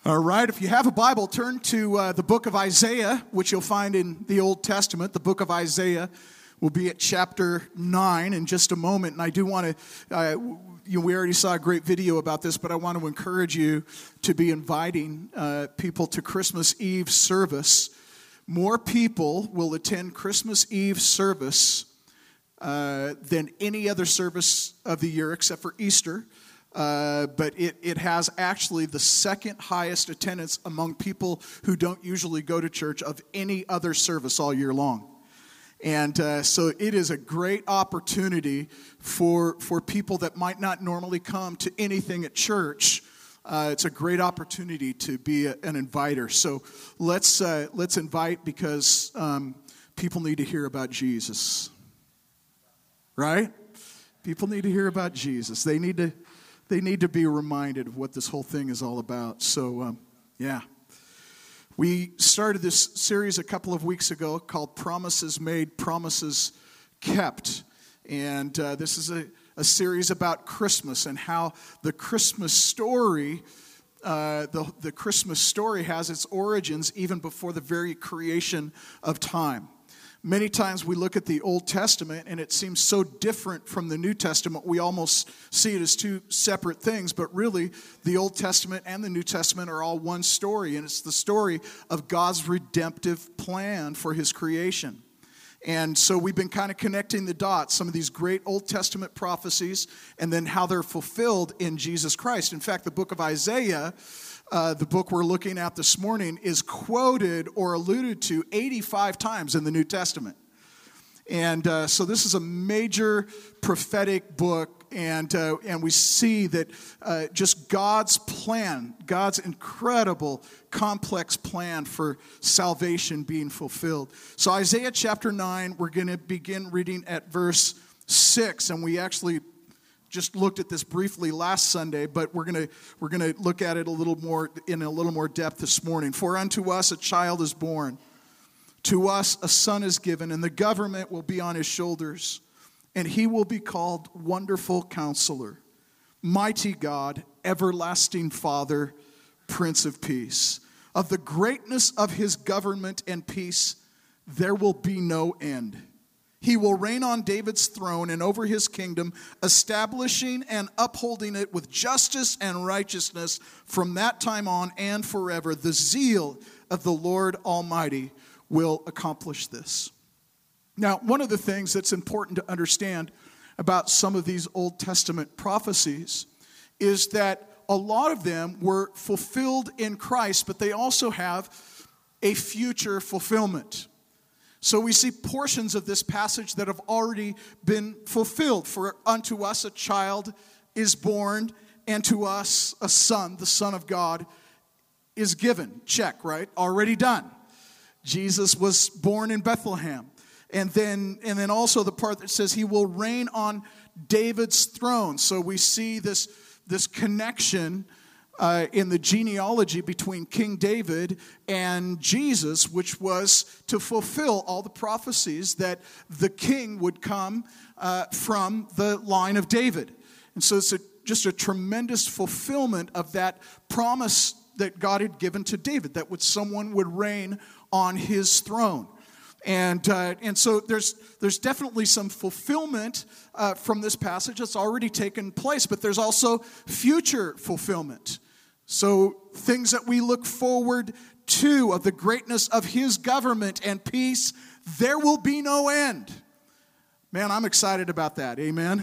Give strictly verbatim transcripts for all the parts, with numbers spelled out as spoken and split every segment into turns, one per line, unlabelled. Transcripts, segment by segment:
All right, if you have a Bible, turn to uh, the book of Isaiah, which you'll find in the Old Testament. The book of Isaiah will be at chapter nine in just a moment. And I do want to, uh, you know, we already saw a great video about this, but I want to encourage you to be inviting uh, people to Christmas Eve service. More people will attend Christmas Eve service uh, than any other service of the year except for Easter. Uh, but it, it has actually the second highest attendance among people who don't usually go to church of any other service all year long. And uh, so it is a great opportunity for, for people that might not normally come to anything at church. Uh, it's a great opportunity to be a, an inviter. So let's, uh, let's invite because um, people need to hear about Jesus. Right? People need to hear about Jesus. They need to... They need to be reminded of what this whole thing is all about. So, um, yeah. We started this series a couple of weeks ago called Promises Made, Promises Kept. And uh, this is a, a series about Christmas and how the Christmas story, uh, the, the Christmas story has its origins even before the very creation of time. Many times we look at the Old Testament and it seems so different from the New Testament. We almost see it as two separate things, but really the Old Testament and the New Testament are all one story, and it's the story of God's redemptive plan for His creation. And so we've been kind of connecting the dots, some of these great Old Testament prophecies, and then how they're fulfilled in Jesus Christ. In fact, the book of Isaiah, Uh, the book we're looking at this morning, is quoted or alluded to eighty-five times in the New Testament. And uh, so this is a major prophetic book, and uh, and we see that uh, just God's plan, God's incredible, complex plan for salvation being fulfilled. So Isaiah chapter nine, we're going to begin reading at verse six, and we actually just looked at this briefly last Sunday, but we're going to we're going to look at it a little more in a little more depth this morning. For unto us a child is born, to us a son is given, and the government will be on his shoulders, and he will be called Wonderful Counselor, Mighty God, Everlasting Father, Prince of Peace. Of the greatness of his government and peace there will be no end. He will reign on David's throne and over his kingdom, establishing and upholding it with justice and righteousness from that time on and forever. The zeal of the Lord Almighty will accomplish this. Now, one of the things that's important to understand about some of these Old Testament prophecies is that a lot of them were fulfilled in Christ, but they also have a future fulfillment. So we see portions of this passage that have already been fulfilled. For unto us a child is born, and to us a son, the Son of God, is given. Check, right? Already done. Jesus was born in Bethlehem. And then, and then also the part that says he will reign on David's throne. So we see this, this connection Uh, in the genealogy between King David and Jesus, which was to fulfill all the prophecies that the king would come uh, from the line of David. And so it's a, just a tremendous fulfillment of that promise that God had given to David, that would someone would reign on his throne. And uh, and so there's there's definitely some fulfillment uh, from this passage that's already taken place, but there's also future fulfillment. So things that we look forward to of the greatness of his government and peace, there will be no end. Man, I'm excited about that. Amen.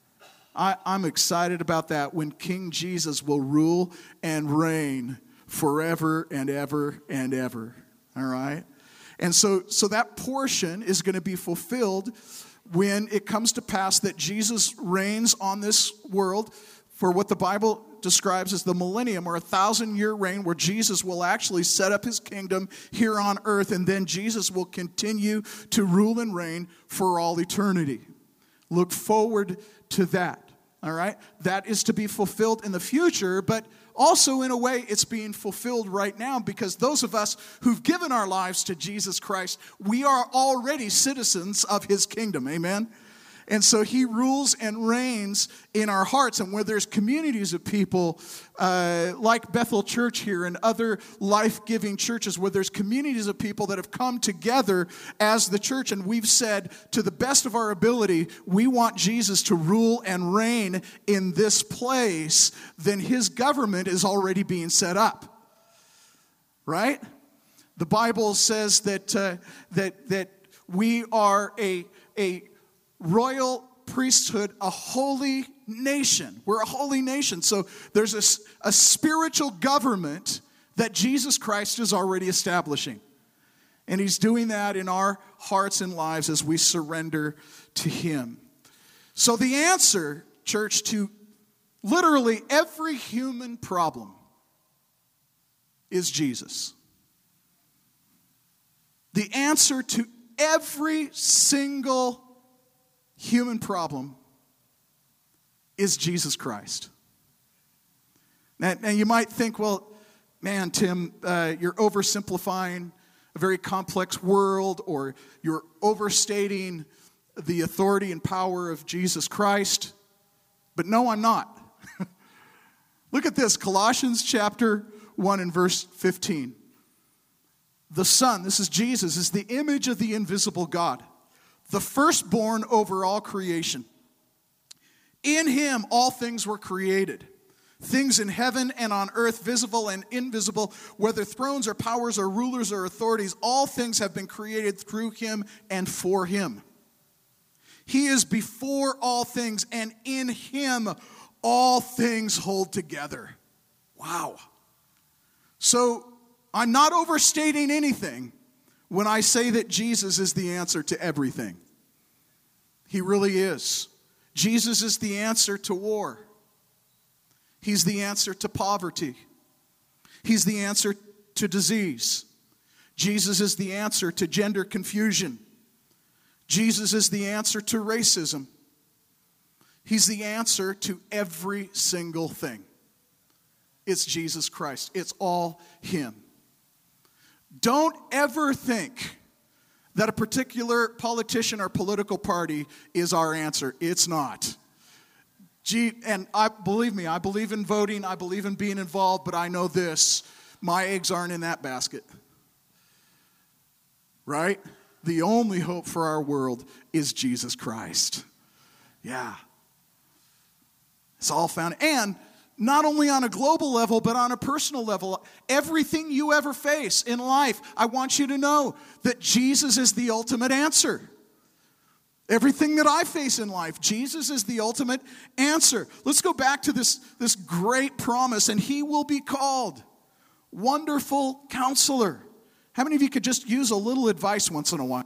I, I'm excited about that when King Jesus will rule and reign forever and ever and ever. All right? And so, so that portion is going to be fulfilled when it comes to pass that Jesus reigns on this world for what the Bible describes as the millennium, or a thousand-year reign, where Jesus will actually set up his kingdom here on earth, and then Jesus will continue to rule and reign for all eternity. Look forward to that, all right? That is to be fulfilled in the future, but also in a way it's being fulfilled right now, because those of us who've given our lives to Jesus Christ, we are already citizens of his kingdom, amen? And so he rules and reigns in our hearts. And where there's communities of people uh, like Bethel Church here and other life-giving churches, where there's communities of people that have come together as the church, and we've said, to the best of our ability, we want Jesus to rule and reign in this place, then his government is already being set up. Right? The Bible says that uh, that that we are a a royal priesthood, a holy nation. We're a holy nation. So there's a, a spiritual government that Jesus Christ is already establishing. And he's doing that in our hearts and lives as we surrender to him. So the answer, church, to literally every human problem is Jesus. The answer to every single human problem is Jesus Christ. Now, now you might think, well, man, Tim, uh, you're oversimplifying a very complex world, or you're overstating the authority and power of Jesus Christ. But no, I'm not. Look at this, Colossians chapter one and verse fifteen. The Son, this is Jesus, is the image of the invisible God, the firstborn over all creation. In him all things were created, things in heaven and on earth, visible and invisible, whether thrones or powers or rulers or authorities, all things have been created through him and for him. He is before all things, and in him all things hold together. Wow. So I'm not overstating anything when I say that Jesus is the answer to everything. He really is. Jesus is the answer to war. He's the answer to poverty. He's the answer to disease. Jesus is the answer to gender confusion. Jesus is the answer to racism. He's the answer to every single thing. It's Jesus Christ. It's all him. Don't ever think that a particular politician or political party is our answer. It's not. Gee, and I believe me, I believe in voting, I believe in being involved, but I know this, my eggs aren't in that basket. Right? The only hope for our world is Jesus Christ. Yeah. It's all found. And not only on a global level, but on a personal level. Everything you ever face in life, I want you to know that Jesus is the ultimate answer. Everything that I face in life, Jesus is the ultimate answer. Let's go back to this, this great promise, and he will be called Wonderful Counselor. How many of you could just use a little advice once in a while?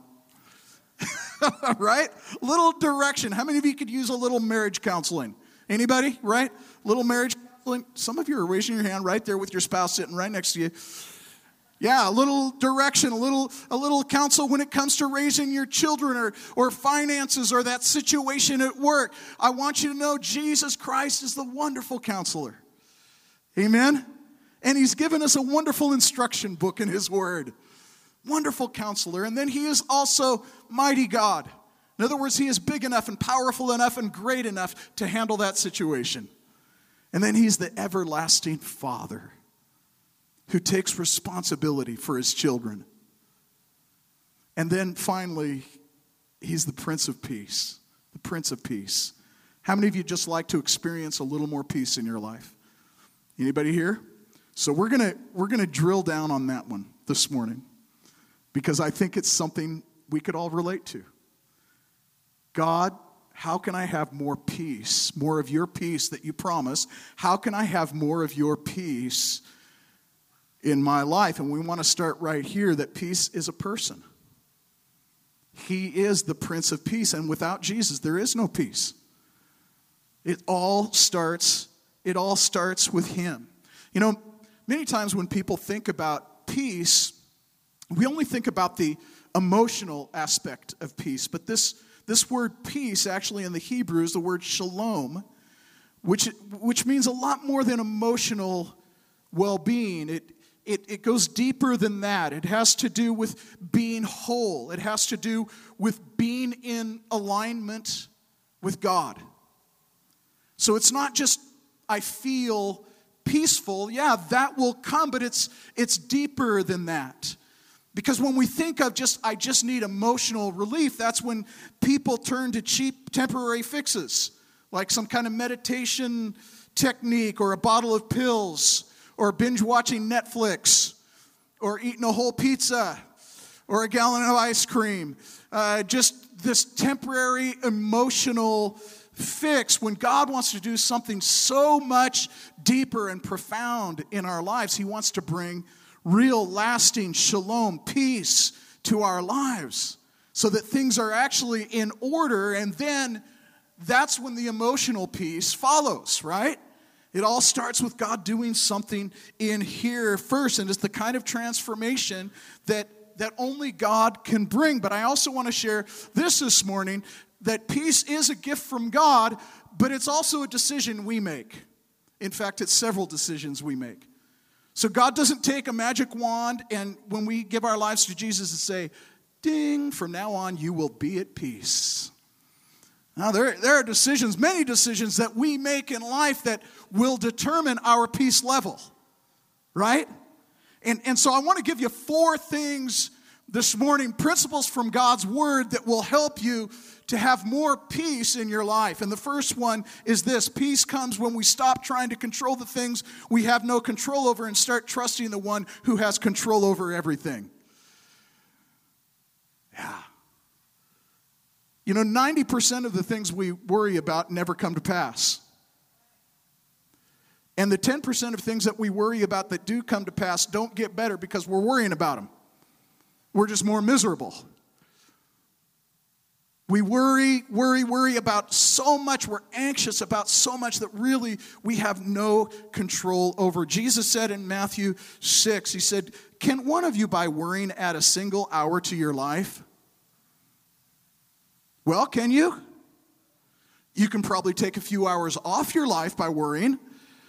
Right? Little direction. How many of you could use a little marriage counseling? Anybody, right? Little marriage counseling. Some of you are raising your hand right there with your spouse sitting right next to you. Yeah, a little direction, a little a little counsel when it comes to raising your children or, or finances or that situation at work. I want you to know Jesus Christ is the wonderful counselor. Amen? And he's given us a wonderful instruction book in his word. Wonderful counselor. And then he is also mighty God. In other words, he is big enough and powerful enough and great enough to handle that situation. And then he's the everlasting Father who takes responsibility for his children. And then finally, he's the Prince of Peace. The Prince of Peace. How many of you just like to experience a little more peace in your life? Anybody here? So we're gonna we're gonna drill down on that one this morning, because I think it's something we could all relate to. God, how can I have more peace, more of your peace that you promise? How can I have more of your peace in my life? And we want to start right here, that peace is a person. He is the Prince of Peace, and without Jesus, there is no peace. It all starts, it all starts with him. You know, many times when people think about peace, we only think about the emotional aspect of peace, but this This word peace, actually in the Hebrew, is the word shalom, which, which means a lot more than emotional well-being. It, it, it goes deeper than that. It has to do with being whole. It has to do with being in alignment with God. So it's not just, I feel peaceful. Yeah, that will come, but it's it's deeper than that. Because when we think of just, I just need emotional relief, that's when people turn to cheap temporary fixes, like some kind of meditation technique or a bottle of pills or binge watching Netflix or eating a whole pizza or a gallon of ice cream. Uh, just this temporary emotional fix when God wants to do something so much deeper and profound in our lives. He wants to bring real, lasting shalom, peace to our lives so that things are actually in order, and then that's when the emotional piece follows, right? It all starts with God doing something in here first, and it's the kind of transformation that, that only God can bring. But I also want to share this this morning, that peace is a gift from God, but it's also a decision we make. In fact, it's several decisions we make. So God doesn't take a magic wand and when we give our lives to Jesus and say, ding, from now on you will be at peace. Now there, there are decisions, many decisions that we make in life that will determine our peace level, right? And, and so I want to give you four things this morning, principles from God's Word that will help you to have more peace in your life. And the first one is this: peace comes when we stop trying to control the things we have no control over and start trusting the one who has control over everything. Yeah. You know, ninety percent of the things we worry about never come to pass. And the ten percent of things that we worry about that do come to pass don't get better because we're worrying about them. We're just more miserable. We worry, worry, worry about so much. We're anxious about so much that really we have no control over. Jesus said in Matthew six, he said, can one of you by worrying add a single hour to your life? Well, can you? You can probably take a few hours off your life by worrying,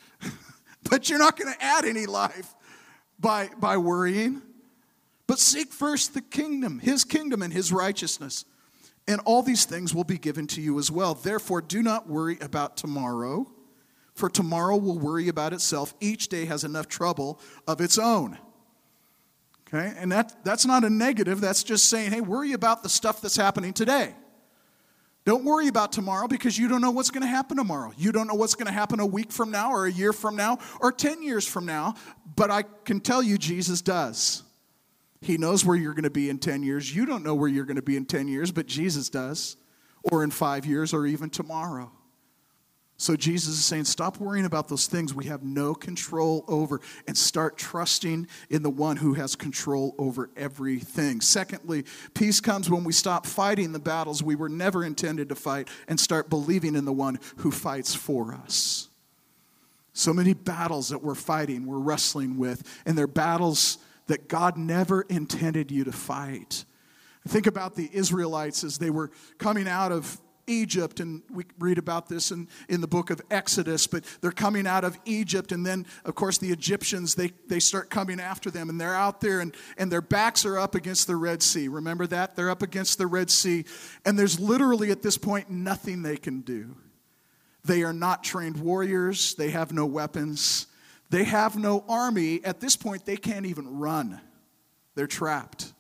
but you're not going to add any life by, by worrying. But seek first the kingdom, his kingdom and his righteousness, and all these things will be given to you as well. Therefore, do not worry about tomorrow, for tomorrow will worry about itself. Each day has enough trouble of its own. Okay, and that, that's not a negative. That's just saying, hey, worry about the stuff that's happening today. Don't worry about tomorrow because you don't know what's going to happen tomorrow. You don't know what's going to happen a week from now or a year from now or ten years from now. But I can tell you Jesus does. He knows where you're going to be in ten years. You don't know where you're going to be in ten years, but Jesus does. Or in five years or even tomorrow. So Jesus is saying, stop worrying about those things we have no control over and start trusting in the one who has control over everything. Secondly, peace comes when we stop fighting the battles we were never intended to fight and start believing in the one who fights for us. So many battles that we're fighting, we're wrestling with, and they're battles that God never intended you to fight. Think about the Israelites as they were coming out of Egypt, and we read about this in, in the book of Exodus, but they're coming out of Egypt, and then, of course, the Egyptians, they, they start coming after them, and they're out there, and, and their backs are up against the Red Sea. Remember that? They're up against the Red Sea, and there's literally, at this point, nothing they can do. They are not trained warriors. They have no weapons. They have no army. At this point, they can't even run. They're trapped.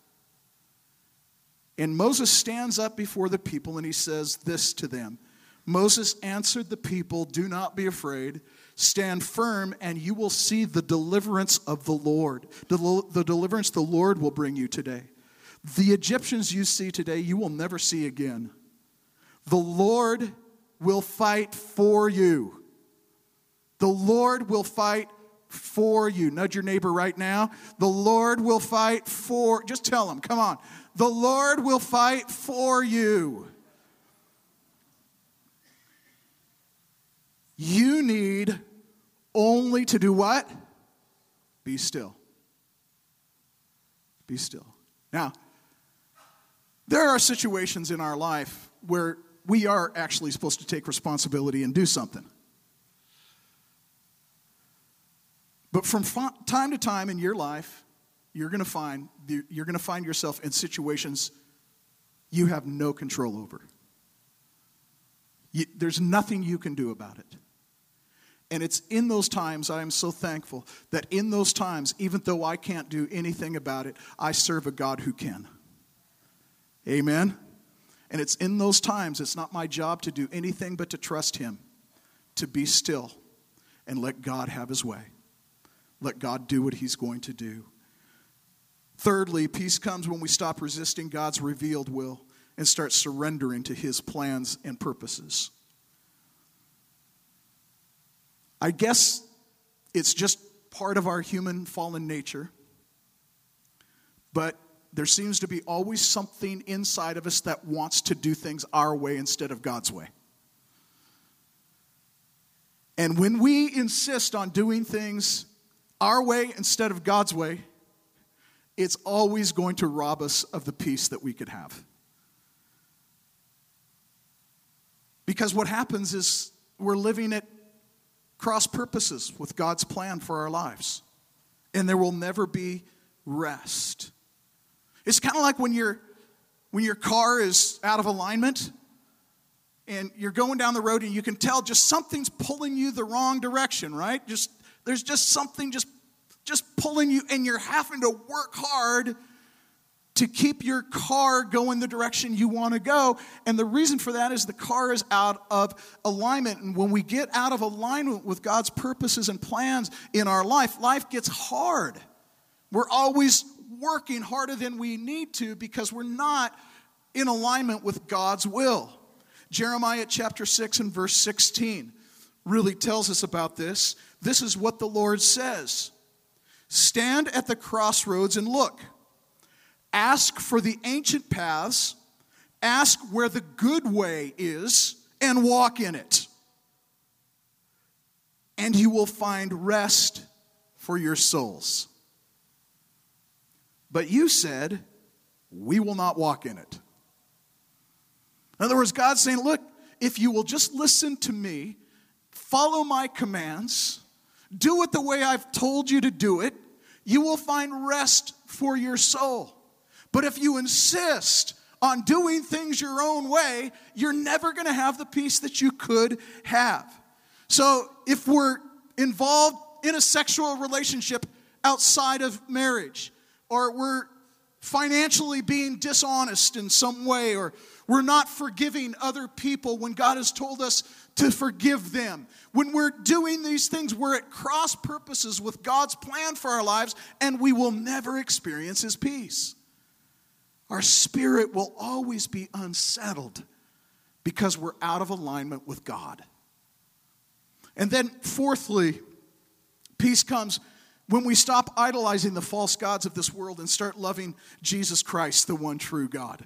And Moses stands up before the people and he says this to them. Moses answered the people, do not be afraid. Stand firm and you will see the deliverance of the Lord. The, the deliverance the Lord will bring you today. The Egyptians you see today, you will never see again. The Lord will fight for you. The Lord will fight for you. Nudge your neighbor right now. The Lord will fight for, just tell him, come on. The Lord will fight for you. You need only to do what? Be still. Be still. Now, there are situations in our life where we are actually supposed to take responsibility and do something. But from time to time in your life, you're going to find you're going to find yourself in situations you have no control over. You, there's nothing you can do about it. And it's in those times I am so thankful that in those times, even though I can't do anything about it, I serve a God who can. Amen? And it's in those times, it's not my job to do anything but to trust him, to be still, and let God have his way. Let God do what he's going to do. Thirdly, peace comes when we stop resisting God's revealed will and start surrendering to his plans and purposes. I guess it's just part of our human fallen nature, but there seems to be always something inside of us that wants to do things our way instead of God's way. And when we insist on doing things our way instead of God's way, it's always going to rob us of the peace that we could have. Because what happens is we're living at cross purposes with God's plan for our lives. And there will never be rest. It's kind of like when your when your car is out of alignment and you're going down the road and you can tell just something's pulling you the wrong direction, right? Just there's just something just just pulling you, and you're having to work hard to keep your car going the direction you want to go. And the reason for that is the car is out of alignment. And when we get out of alignment with God's purposes and plans in our life, life gets hard. We're always working harder than we need to because we're not in alignment with God's will. Jeremiah chapter six and verse sixteen really tells us about this. This is what the Lord says. Stand at the crossroads and look. Ask for the ancient paths. Ask where the good way is and walk in it. And you will find rest for your souls. But you said, we will not walk in it. In other words, God's saying, look, if you will just listen to me, follow my commands, do it the way I've told you to do it, you will find rest for your soul. But if you insist on doing things your own way, you're never going to have the peace that you could have. So if we're involved in a sexual relationship outside of marriage, or we're financially being dishonest in some way, or we're not forgiving other people when God has told us to forgive them. When we're doing these things, we're at cross purposes with God's plan for our lives, and we will never experience his peace. Our spirit will always be unsettled because we're out of alignment with God. And then fourthly, peace comes when we stop idolizing the false gods of this world and start loving Jesus Christ, the one true God.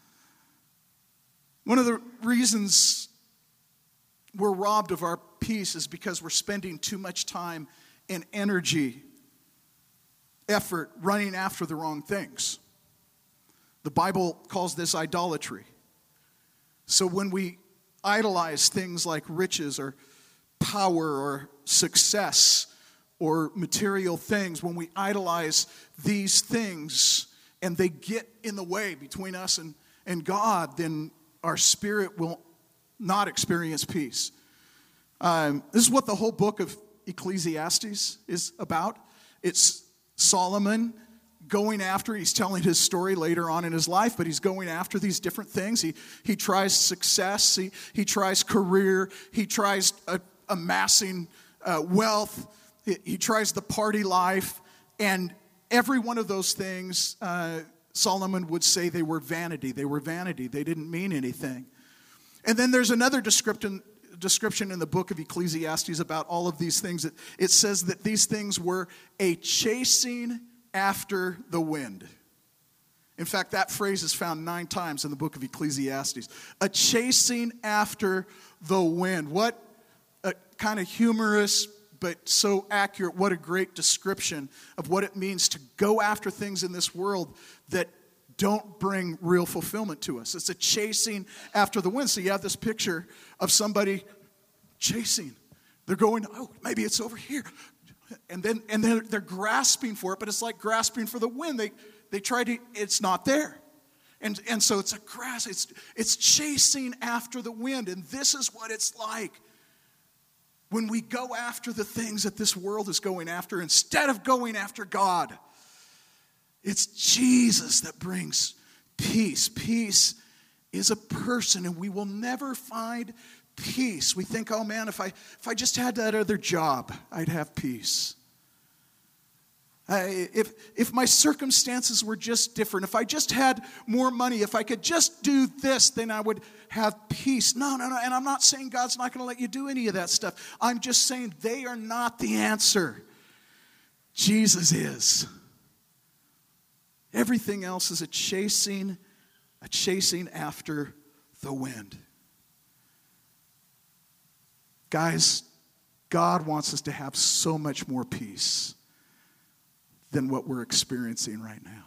One of the reasons we're robbed of our peace is because we're spending too much time and energy, effort, running after the wrong things. The Bible calls this idolatry. So when we idolize things like riches or power or success or material things, when we idolize these things and they get in the way between us and, and God, then our spirit will not experience peace. Um, this is what the whole book of Ecclesiastes is about. It's Solomon going after, he's telling his story later on in his life, but he's going after these different things. He he tries success, he, he tries career, he tries uh, amassing uh, wealth, he, he tries the party life, and every one of those things, uh, Solomon would say they were vanity. They were vanity. They didn't mean anything. And then there's another description description in the book of Ecclesiastes about all of these things. It, it says that these things were a chasing after the wind. In fact, that phrase is found nine times in the book of Ecclesiastes. A chasing after the wind. What a kind of humorous but so accurate. What a great description of what it means to go after things in this world that don't bring real fulfillment to us. It's a chasing after the wind. So you have this picture of somebody chasing. They're going, oh, maybe it's over here. And then and they're, they're grasping for it, but it's like grasping for the wind. They they try to, it's not there. And, and so it's a grass, it's, it's chasing after the wind. And this is what it's like when we go after the things that this world is going after instead of going after God. It's Jesus that brings peace. Peace is a person, and we will never find peace. We think, oh man, if I if I just had that other job, I'd have peace. I, if if my circumstances were just different, if I just had more money, if I could just do this, then I would have peace. No, no, no. And I'm not saying God's not going to let you do any of that stuff. I'm just saying they are not the answer. Jesus is. Everything else is a chasing, a chasing after the wind. Guys, God wants us to have so much more peace than what we're experiencing right now.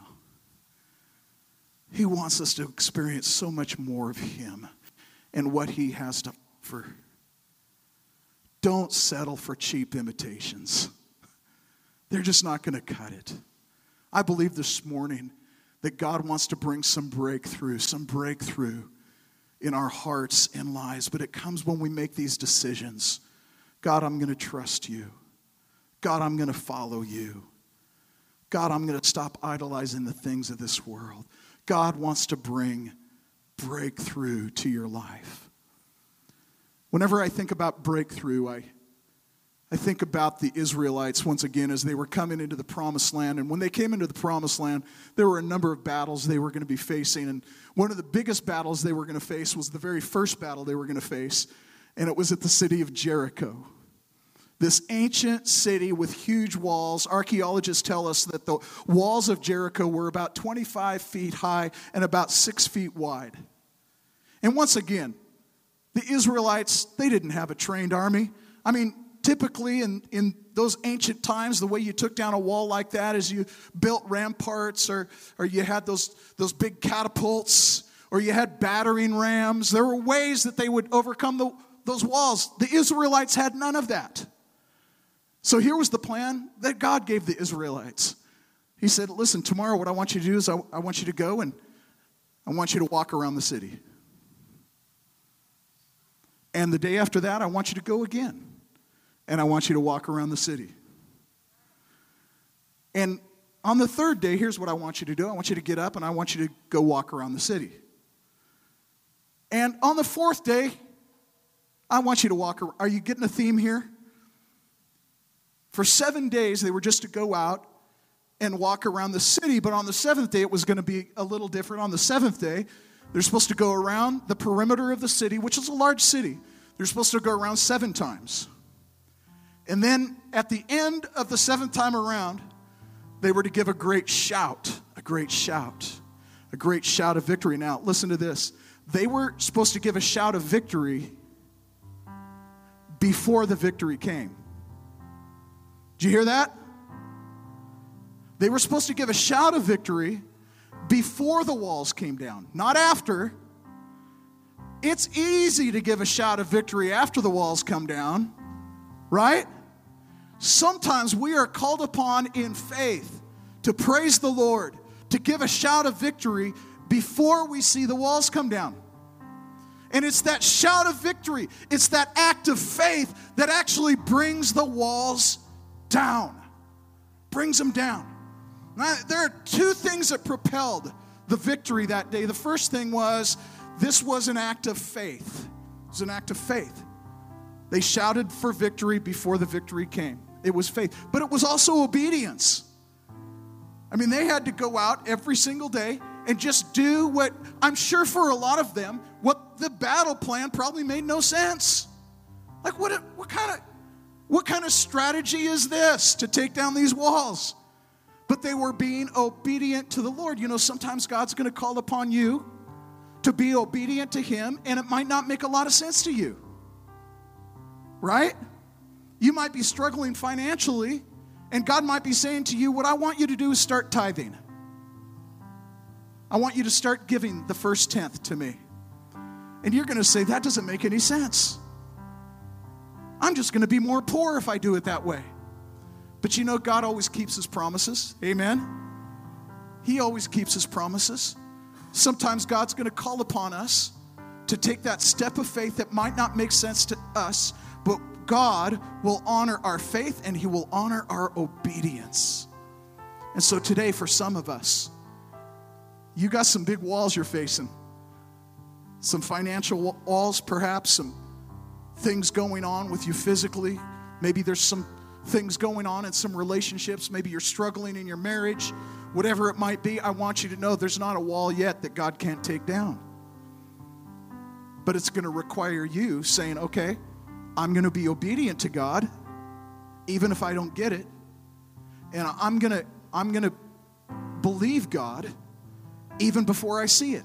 He wants us to experience so much more of Him and what He has to offer. Don't settle for cheap imitations. They're just not going to cut it. I believe this morning that God wants to bring some breakthrough, some breakthrough in our hearts and lives, but it comes when we make these decisions. God, I'm going to trust you. God, I'm going to follow you. God, I'm going to stop idolizing the things of this world. God wants to bring breakthrough to your life. Whenever I think about breakthrough, I, I think about the Israelites once again as they were coming into the promised land. And when they came into the promised land, there were a number of battles they were going to be facing. And one of the biggest battles they were going to face was the very first battle they were going to face. And it was at the city of Jericho. This ancient city with huge walls. Archaeologists tell us that the walls of Jericho were about twenty-five feet high and about six feet wide. And once again, the Israelites, they didn't have a trained army. I mean, typically in, in those ancient times, the way you took down a wall like that is you built ramparts, or, or you had those, those big catapults, or you had battering rams. There were ways that they would overcome the, those walls. The Israelites had none of that. So here was the plan that God gave the Israelites. He said, listen, tomorrow what I want you to do is I, I want you to go and I want you to walk around the city. And the day after that, I want you to go again. And I want you to walk around the city. And on the third day, here's what I want you to do. I want you to get up and I want you to go walk around the city. And on the fourth day, I want you to walk around. Are you getting a theme here? For seven days, they were just to go out and walk around the city. But on the seventh day, it was going to be a little different. On the seventh day, they're supposed to go around the perimeter of the city, which is a large city. They're supposed to go around seven times. And then at the end of the seventh time around, they were to give a great shout, a great shout, a great shout of victory. Now, listen to this. They were supposed to give a shout of victory before the victory came. Did you hear that? They were supposed to give a shout of victory before the walls came down, not after. It's easy to give a shout of victory after the walls come down, right? Sometimes we are called upon in faith to praise the Lord, to give a shout of victory before we see the walls come down. And it's that shout of victory, it's that act of faith that actually brings the walls down, brings them down. Now, there are two things that propelled the victory that day. The first thing was, this was an act of faith. It was an act of faith. They shouted for victory before the victory came. It was faith. But it was also obedience. I mean, they had to go out every single day and just do what, I'm sure for a lot of them, what the battle plan probably made no sense. Like, what, what kind of, what kind of strategy is this to take down these walls? But they were being obedient to the Lord. You know, sometimes God's going to call upon you to be obedient to Him, and it might not make a lot of sense to you. Right? You might be struggling financially, and God might be saying to you, what I want you to do is start tithing. I want you to start giving the first tenth to me. And you're going to say, that doesn't make any sense. I'm just going to be more poor if I do it that way. But you know, God always keeps His promises. Amen? He always keeps His promises. Sometimes God's going to call upon us to take that step of faith that might not make sense to us, but God will honor our faith and He will honor our obedience. And so today, for some of us, you got some big walls you're facing. Some financial walls, perhaps, some things going on with you physically. Maybe there's some things going on in some relationships. Maybe you're struggling in your marriage. Whatever it might be, I want you to know there's not a wall yet that God can't take down. But it's going to require you saying, okay, I'm going to be obedient to God, even if I don't get it. And I'm going to, I'm going to believe God even before I see it.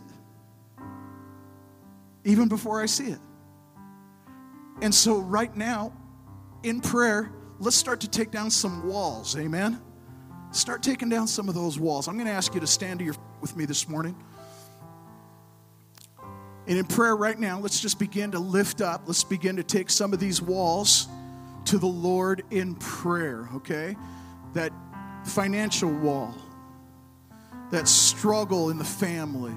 Even before I see it. And so right now, in prayer, let's start to take down some walls, amen? Start taking down some of those walls. I'm going to ask you to stand to your feet with me this morning. And in prayer right now, let's just begin to lift up. Let's begin to take some of these walls to the Lord in prayer, okay? That financial wall, that struggle in the family,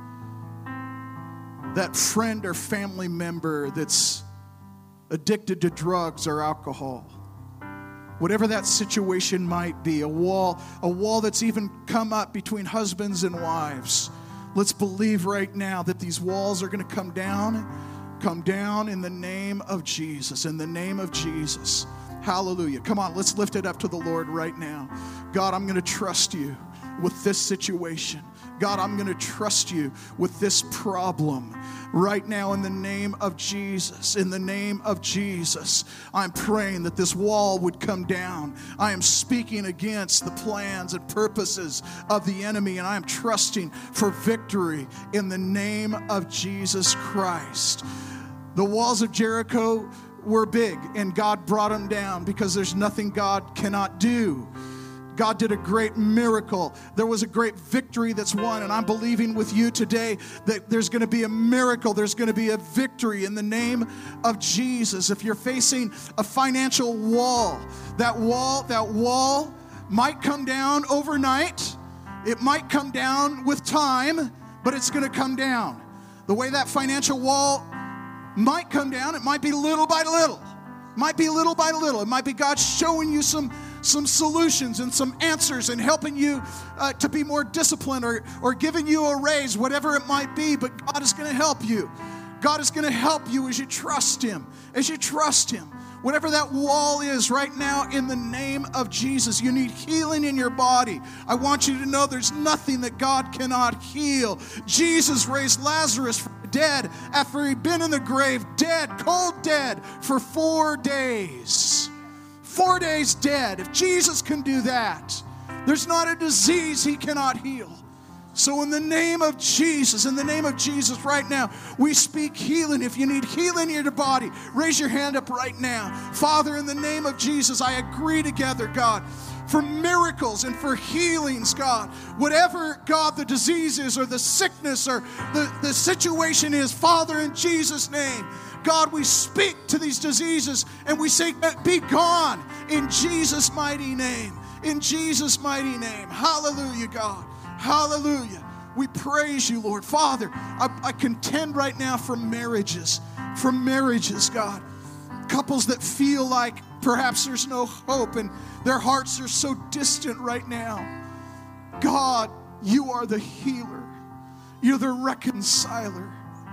that friend or family member that's addicted to drugs or alcohol. Whatever that situation might be, a wall, a wall that's even come up between husbands and wives. Let's believe right now that these walls are going to come down, come down in the name of Jesus, in the name of Jesus. Hallelujah. Come on, let's lift it up to the Lord right now. God, I'm going to trust you with this situation. God, I'm going to trust you with this problem. Right now, in the name of Jesus, in the name of Jesus, I'm praying that this wall would come down. I am speaking against the plans and purposes of the enemy, and I am trusting for victory in the name of Jesus Christ. The walls of Jericho were big, and God brought them down because there's nothing God cannot do. God did a great miracle. There was a great victory that's won, and I'm believing with you today that there's going to be a miracle. There's going to be a victory in the name of Jesus. If you're facing a financial wall, that wall, that wall might come down overnight. It might come down with time, but it's going to come down. The way that financial wall might come down, it might be little by little. It might be little by little. It might be God showing you some some solutions and some answers and helping you uh, to be more disciplined or, or giving you a raise, whatever it might be, but God is going to help you. God is going to help you as you trust Him, as you trust Him. Whatever that wall is right now, in the name of Jesus, you need healing in your body. I want you to know there's nothing that God cannot heal. Jesus raised Lazarus from the dead after he'd been in the grave, dead, cold dead, for four days. Four days dead. If Jesus can do that, there's not a disease He cannot heal. So in the name of Jesus, in the name of Jesus right now, we speak healing. If you need healing in your body, raise your hand up right now. Father, in the name of Jesus, I agree together, God, for miracles and for healings, God. Whatever, God, the disease is or the sickness or the, the situation is, Father, in Jesus' name, God, we speak to these diseases and we say, be gone in Jesus' mighty name. In Jesus' mighty name. Hallelujah, God. Hallelujah. We praise you, Lord. Father, I, I contend right now for marriages. For marriages, God. Couples that feel like perhaps there's no hope and their hearts are so distant right now. God, you are the healer. You're the reconciler.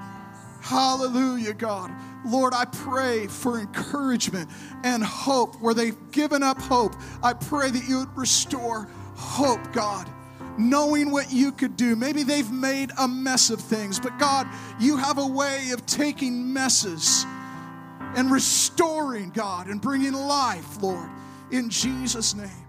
Hallelujah, God. Lord, I pray for encouragement and hope where they've given up hope. I pray that you would restore hope, God, knowing what you could do. Maybe they've made a mess of things, but God, you have a way of taking messes and restoring, God, and bringing life, Lord, in Jesus' name.